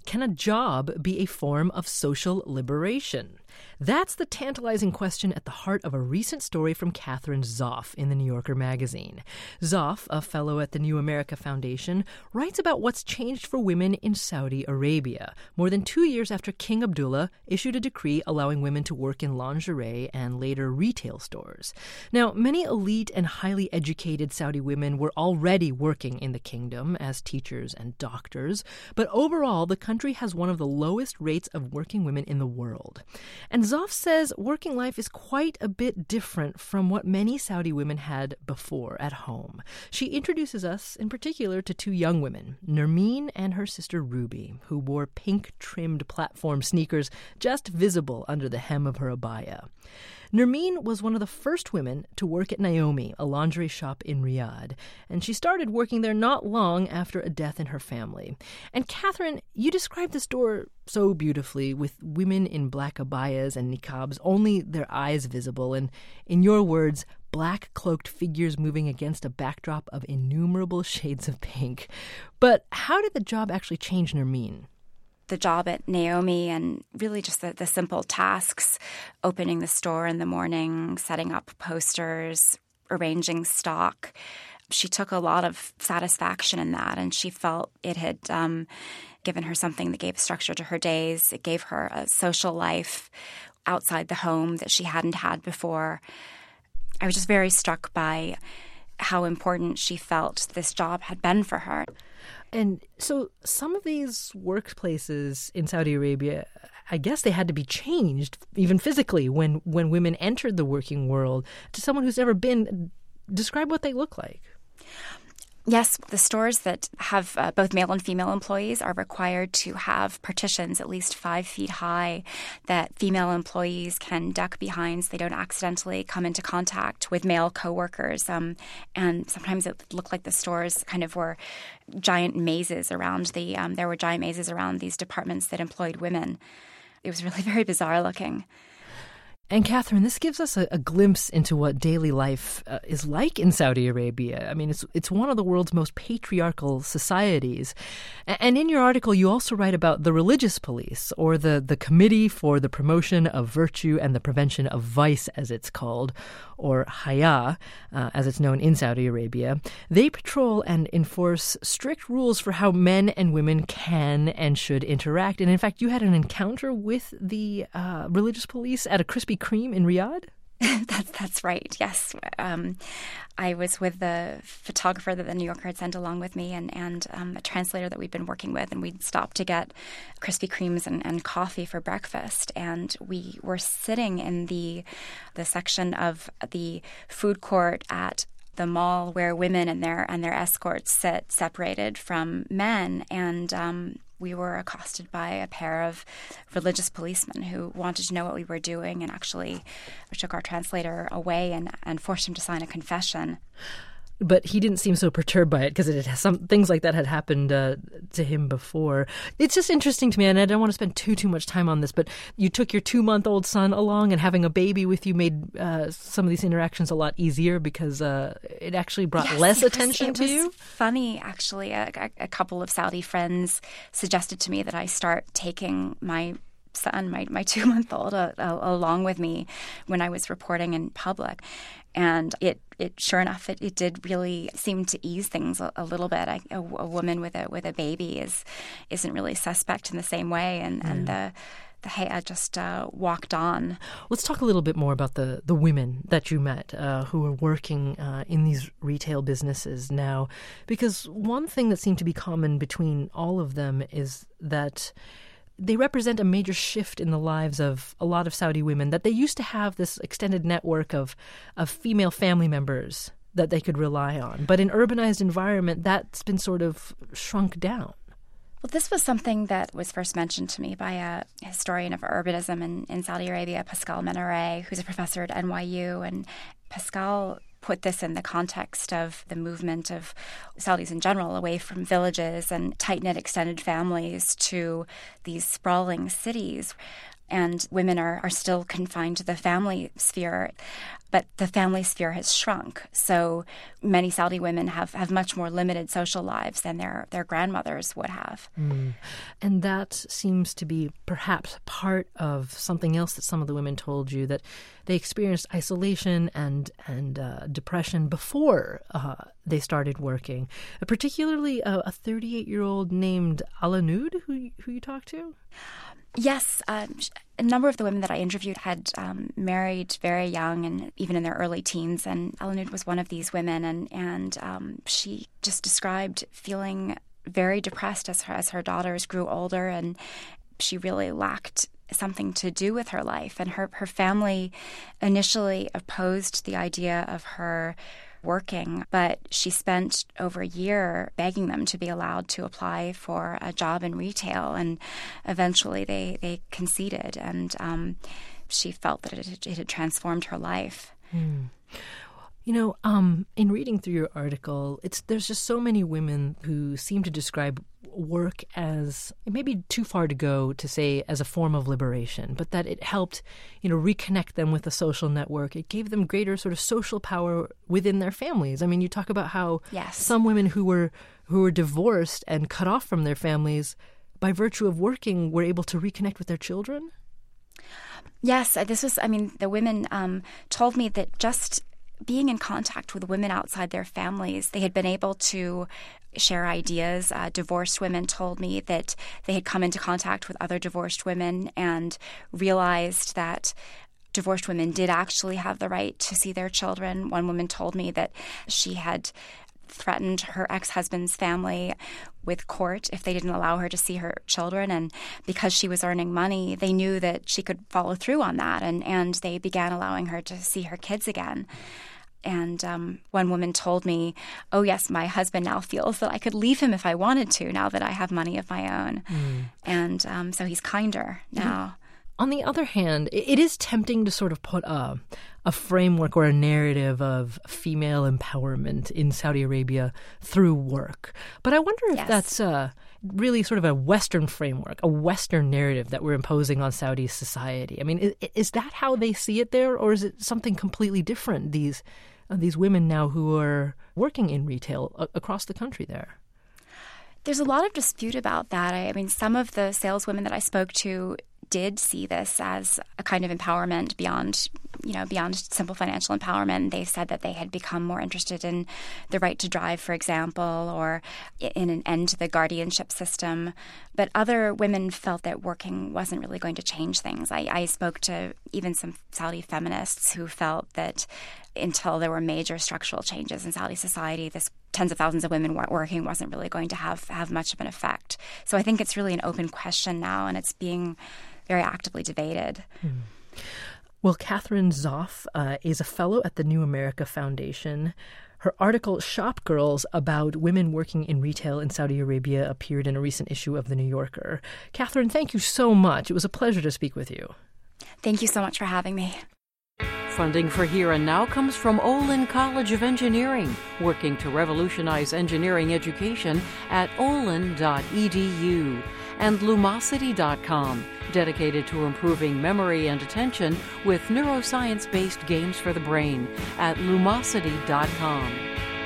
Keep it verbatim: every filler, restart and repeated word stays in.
can a job be a form of social liberation? That's the tantalizing question at the heart of a recent story from Katherine Zoff in the New Yorker magazine. Zoff, a fellow at the New America Foundation, writes about what's changed for women in Saudi Arabia, more than two years after King Abdullah issued a decree allowing women to work in lingerie and later retail stores. Now, many elite and highly educated Saudi women were already working in the kingdom as teachers and doctors, but overall, the country has one of the lowest rates of working women in the world. And Zoff says working life is quite a bit different from what many Saudi women had before at home. She introduces us, in particular, to two young women, Nermeen and her sister Ruby, who wore pink-trimmed platform sneakers just visible under the hem of her abaya. Nermeen was one of the first women to work at Naomi, a lingerie shop in Riyadh, and she started working there not long after a death in her family. And Katherine, you described the store so beautifully, with women in black abayas and niqabs, only their eyes visible, and, in your words, black cloaked figures moving against a backdrop of innumerable shades of pink. But how did the job actually change Nermeen? The job at Naomi and really just the, the simple tasks, opening the store in the morning, setting up posters, arranging stock. She took a lot of satisfaction in that, and she felt it had um, given her something that gave structure to her days. It gave her a social life outside the home that she hadn't had before. I was just very struck by how important she felt this job had been for her. And so some of these workplaces in Saudi Arabia, I guess they had to be changed, even physically, when, when women entered the working world. To someone who's never been, describe what they look like. Yes, the stores that have uh, both male and female employees are required to have partitions at least five feet high that female employees can duck behind so they don't accidentally come into contact with male coworkers. Um, and sometimes it looked like the stores kind of were giant mazes around the, um, there were giant mazes around these departments that employed women. It was really very bizarre looking. And Katherine, this gives us a, a glimpse into what daily life uh, is like in Saudi Arabia. I mean, it's it's one of the world's most patriarchal societies. A- and in your article, you also write about the religious police, or the, the Committee for the Promotion of Virtue and the Prevention of Vice, as it's called, or Haya, uh, as it's known in Saudi Arabia. They patrol and enforce strict rules for how men and women can and should interact. And in fact, you had an encounter with the uh, religious police at a Krispy Kreme in Riyadh? that's that's right. Yes, um, I was with the photographer that the New Yorker had sent along with me, and and um, a translator that we'd been working with, and we'd stopped to get Krispy Kremes and, and coffee for breakfast. And we were sitting in the the section of the food court at the mall where women and their and their escorts sit separated from men, and um, we were accosted by a pair of religious policemen who wanted to know what we were doing, and actually took our translator away and, and forced him to sign a confession. But he didn't seem so perturbed by it because it had some things like that had happened uh, to him before. It's just interesting to me, and I don't want to spend too too much time on this. But you took your two month old son along, and having a baby with you made uh, some of these interactions a lot easier because uh, it actually brought yes, less it was, attention it to was you. Funny, actually, a, a couple of Saudi friends suggested to me that I start taking my son, my, my two-month-old, uh, uh, along with me when I was reporting in public. And it, it sure enough, it, it did really seem to ease things a, a little bit. I, a, a woman with a with a baby is isn't really suspect in the same way, and, mm. and the the Hay'a just uh, walked on. Let's talk a little bit more about the, the women that you met uh, who are working uh, in these retail businesses now, because one thing that seemed to be common between all of them is that they represent a major shift in the lives of a lot of Saudi women, that they used to have this extended network of, of female family members that they could rely on. But in urbanized environment, that's been sort of shrunk down. Well, this was something that was first mentioned to me by a historian of urbanism in, in Saudi Arabia, Pascal Menare, who's a professor at N Y U. And Pascal put this in the context of the movement of Saudis in general away from villages and tight-knit extended families to these sprawling cities. And women are, are still confined to the family sphere. but the family sphere has shrunk. So many Saudi women have, have much more limited social lives than their, their grandmothers would have. Mm. And that seems to be perhaps part of something else that some of the women told you, that they experienced isolation and and uh, depression before uh, they started working. Uh, particularly a, a thirty-eight-year-old named Alanud, who who you talked to? Yes, uh, a number of the women that I interviewed had um, married very young and even in their early teens, and Alanud was one of these women, and, and um, she just described feeling very depressed as her, as her daughters grew older, and she really lacked something to do with her life. And her, her family initially opposed the idea of her working, but she spent over a year begging them to be allowed to apply for a job in retail, and eventually they, they conceded, and um, she felt that it, it had transformed her life. Hmm. You know, um, in reading through your article, it's there's just so many women who seem to describe work as, it may be too far to go to say as a form of liberation, but that it helped, you know, reconnect them with a social network. It gave them greater sort of social power within their families. I mean, you talk about how yes. some women who were who were divorced and cut off from their families, by virtue of working, were able to reconnect with their children. Yes, this was, I mean, the women um, told me that just being in contact with women outside their families, they had been able to share ideas. Uh, divorced women told me that they had come into contact with other divorced women and realized that divorced women did actually have the right to see their children. One woman told me that she had threatened her ex-husband's family with court if they didn't allow her to see her children. And because she was earning money, they knew that she could follow through on that. And, and they began allowing her to see her kids again. And um, one woman told me, oh, yes, my husband now feels that I could leave him if I wanted to now that I have money of my own. Mm. And um, so he's kinder now. Mm. On the other hand, it is tempting to sort of put a, a framework or a narrative of female empowerment in Saudi Arabia through work. But I wonder if yes. that's uh, really sort of a Western framework, a Western narrative that we're imposing on Saudi society. I mean, is, is that how they see it there, or is it something completely different, these, uh, these women now who are working in retail a- across the country there? There's a lot of dispute about that. I, I mean, some of the saleswomen that I spoke to did see this as a kind of empowerment beyond, you know, beyond simple financial empowerment. They said that they had become more interested in the right to drive, for example, or in an end to the guardianship system. But other women felt that working wasn't really going to change things. I, I spoke to even some Saudi feminists who felt that until there were major structural changes in Saudi society, this tens of thousands of women working wasn't really going to have, have much of an effect. So I think it's really an open question now, and it's being very actively debated. Hmm. Well, Katherine Zoff uh, is a fellow at the New America Foundation. Her article, Shop Girls, about women working in retail in Saudi Arabia, appeared in a recent issue of The New Yorker. Katherine, thank you so much. It was a pleasure to speak with you. Thank you so much for having me. Funding for Here and Now comes from Olin College of Engineering, working to revolutionize engineering education at olin dot e d u, and Lumosity dot com, dedicated to improving memory and attention with neuroscience-based games for the brain at lumosity dot com.